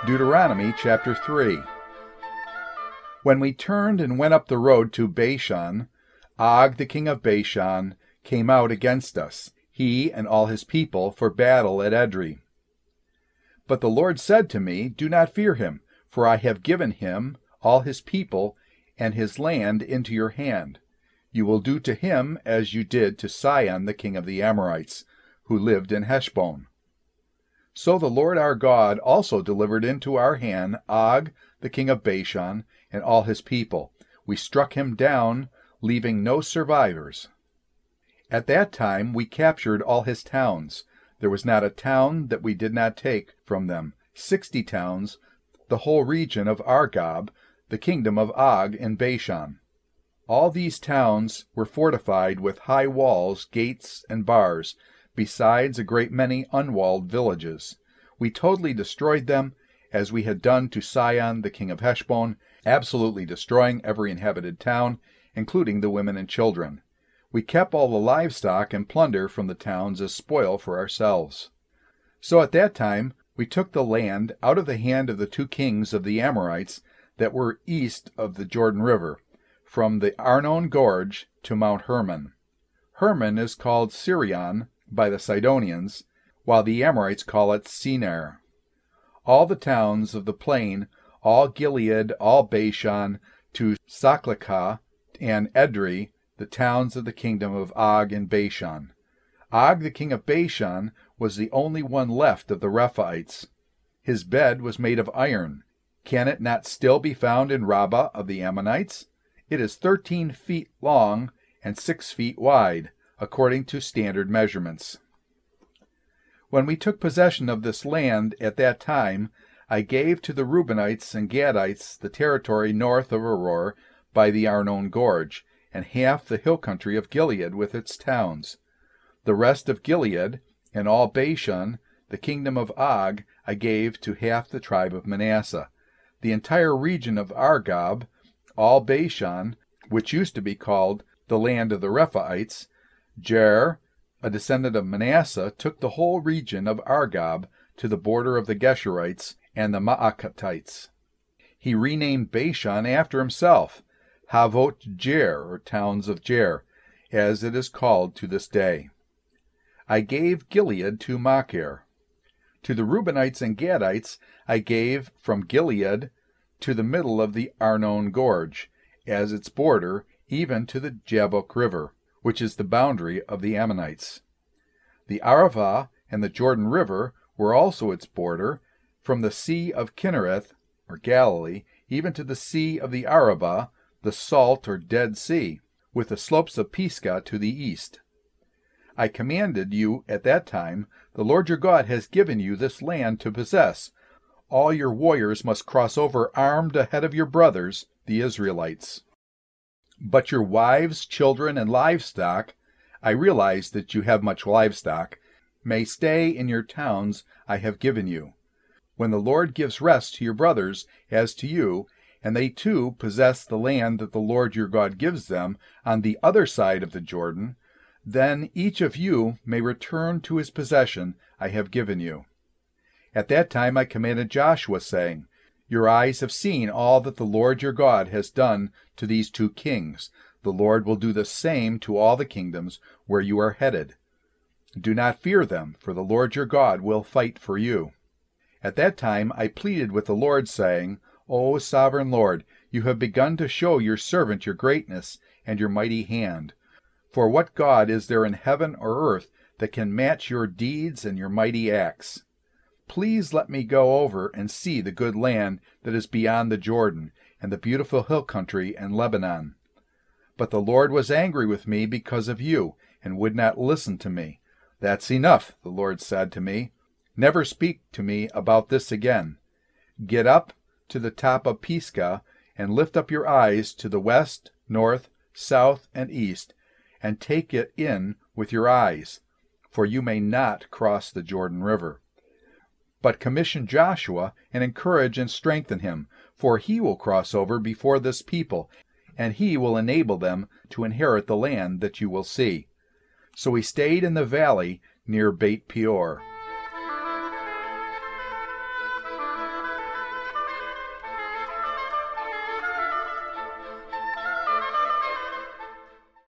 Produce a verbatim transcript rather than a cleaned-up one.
Deuteronomy chapter three. When we turned and went up the road to Bashan, Og the king of Bashan came out against us, he and all his people, for battle at Edrei. But the Lord said to me, Do not fear him, for I have given him, all his people, and his land into your hand. You will do to him as you did to Sihon the king of the Amorites, who lived in Heshbon. So the Lord our God also delivered into our hand Og the king of Bashan and all his people. We struck him down, leaving no survivors. At that time we captured all his towns. There was not a town that we did not take from them, sixty towns, the whole region of Argob, the kingdom of Og in Bashan. All these towns were fortified with high walls, gates, and bars, besides a great many unwalled villages. We totally destroyed them, as we had done to Sihon the king of Heshbon, absolutely destroying every inhabited town, including the women and children. We kept all the livestock and plunder from the towns as spoil for ourselves. So at that time we took the land out of the hand of the two kings of the Amorites that were east of the Jordan River, from the Arnon Gorge to Mount Hermon. Hermon is called Sirion by the Sidonians, while the Amorites call it Sinar. All the towns of the plain, all Gilead, all Bashan, to Saklikah and Edrei, the towns of the kingdom of Og in Bashan. Og the king of Bashan was the only one left of the Rephaites. His bed was made of iron. Can it not still be found in Rabbah of the Ammonites? It is thirteen feet long and six feet wide, according to standard measurements. When we took possession of this land at that time, I gave to the Reubenites and Gadites the territory north of Aroer by the Arnon Gorge, and half the hill country of Gilead with its towns. The rest of Gilead, and all Bashan, the kingdom of Og, I gave to half the tribe of Manasseh. The entire region of Argob, all Bashan, which used to be called the land of the Rephaites, Jair, a descendant of Manasseh, took the whole region of Argob to the border of the Geshurites and the Maacatites. He renamed Bashan after himself, Havot Jair, or towns of Jair, as it is called to this day. I gave Gilead to Machir. To the Reubenites and Gadites I gave from Gilead to the middle of the Arnon Gorge, as its border, even to the Jabbok River, which is the boundary of the Ammonites. The Arava and the Jordan River were also its border, from the Sea of Kinnereth, or Galilee, even to the Sea of the Arabah, the Salt or Dead Sea, with the slopes of Pisgah to the east. I commanded you at that time, The Lord your God has given you this land to possess. All your warriors must cross over armed ahead of your brothers, the Israelites. But your wives, children, and livestock, I realize that you have much livestock, may stay in your towns I have given you. When the Lord gives rest to your brothers as to you, and they too possess the land that the Lord your God gives them on the other side of the Jordan, then each of you may return to his possession I have given you. At that time I commanded Joshua, saying, Your eyes have seen all that the Lord your God has done to these two kings. The Lord will do the same to all the kingdoms where you are headed. Do not fear them, for the Lord your God will fight for you. At that time I pleaded with the Lord, saying, O sovereign Lord, you have begun to show your servant your greatness and your mighty hand. For what God is there in heaven or earth that can match your deeds and your mighty acts? Please let me go over and see the good land that is beyond the Jordan, and the beautiful hill country and Lebanon. But the Lord was angry with me because of you, and would not listen to me. That's enough, the Lord said to me. Never speak to me about this again. Get up to the top of Pisgah, and lift up your eyes to the west, north, south, and east, and take it in with your eyes, for you may not cross the Jordan River. But commission Joshua, and encourage and strengthen him, for he will cross over before this people, and he will enable them to inherit the land that you will see. So he stayed in the valley near Beit Peor.